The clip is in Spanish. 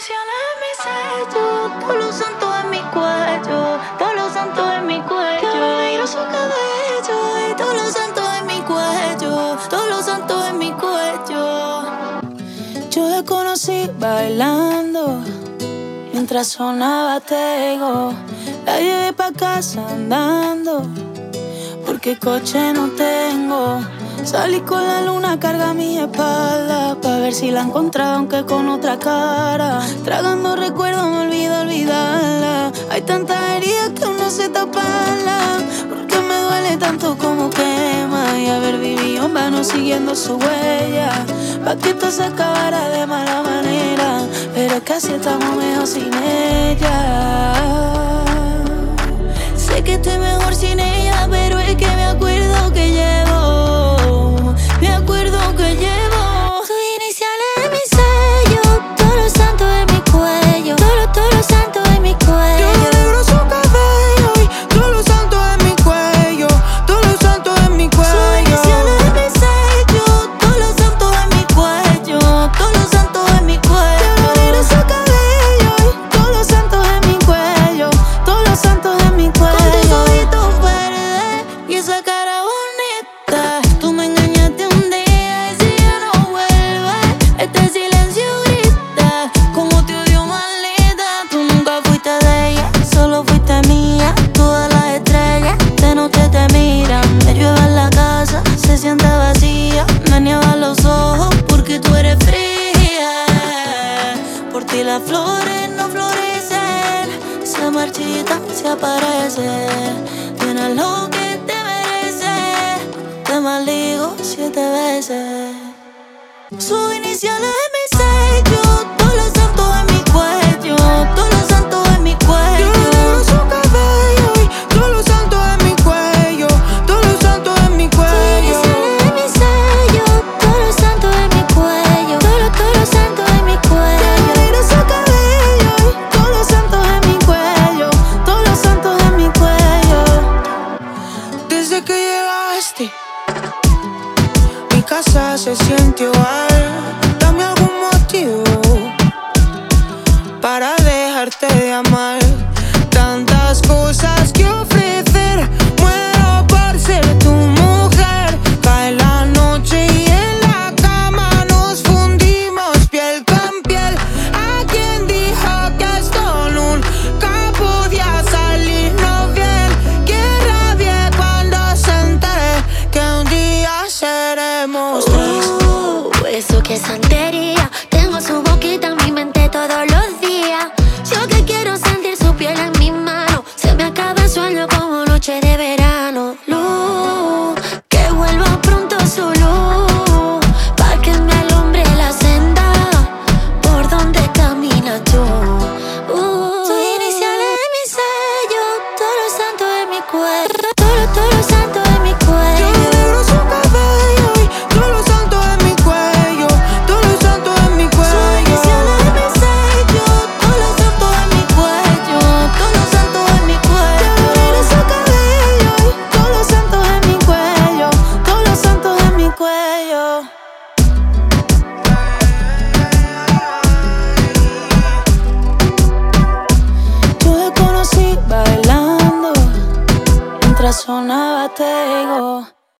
iniciales en mi sello, todos los santos en mi cuello, todos los santos en mi cuello. Quiero negro su cabello y todos los santos en mi cuello, todos los santos en mi cuello. Yo te conocí bailando mientras sonaba Tego. La llevé pa' casa andando porque coche no tengo. Salí con la luna, carga mi espalda pa' ver si la encontraba aunque con otra cara. Tragando recuerdos me olvido olvidarla. Hay tantas heridas que uno se taparla, porque me duele tanto como quema y haber vivido en vano siguiendo su huella, pa' que esto se acabara de mala manera. Pero es que así estamos mejor sin ella. Sé que estoy mejor sin ella, pero es que me acuerdo que llevo, me acuerdo que llevo tus iniciales en mi sello, todos los santos en mi cuello, todos los santos en mi cuello. Yo negro su cabello y todos los santos en mi cuello, todos los santos en mi cuello. Sus iniciales en mi sello, todos los santos en mi cuello, todos los santos en mi cuello. Yo negro su cabello y todos los santos en mi cuello, todos los santos en mi cuello. Con tus ojitos verdes y esa cara bonita, tú me engañaste un día y si ya no vuelves, este silencio grita como te odio, maldita. Tú nunca fuiste de ella, solo fuiste mía. Todas las estrellas de noche te miran, me llueve en la casa, se siente vacía, me niegan los ojos porque tú eres fría. Por ti las flores no florecen, se marchitan, se aparecen. Tienes lo que te mereces, te maldigo 7 veces. Sus iniciales en mi sello, todos los santos en mi cuello, todos los santos en mi Yo cuello. negro su cabello y todos los santos en mi cuello, todos los santos en mi Sus cuello. iniciales en mi sello, todos los santos en mi cuello, todos los santos en mi Yo cuello. negro su cabello y todos los santos en mi cuello, todos los santos en mi cuello. Desde que llegaste, mi casa se siente igual. Dame algún motivo para dejarte de amar. Tantas cosas que ofrecer, muero por ser tu mujer. Cae la noche y en la cama nos fundimos piel con piel. ¿A quién dijo que esto nunca podía salirnos bien? Qué rabia cuando se entere que un día seremos tres. Eso que es santería, tengo su boquita en mi mente todos los días. Yo que quiero sentir su piel en mi mano, se me acaba el sueño como noche de verano. Luz, que vuelva pronto su luz, pa' que me alumbre la senda por donde caminas tú. Sus iniciales en mi sello, todos los santos en mi cuello, todos los santos en mi Yo cuello. negro su cabello y todos los santos en mi cuello, todos los santos en mi Sus cuello. iniciales en mi sello, todos los santos en mi cuello, todos los santos en mi cuello. Yo negro su cabello y todos los santos en mi cuello, todos los santos en mi cuello. Yo te conocí bailando mientras sonaba Tego.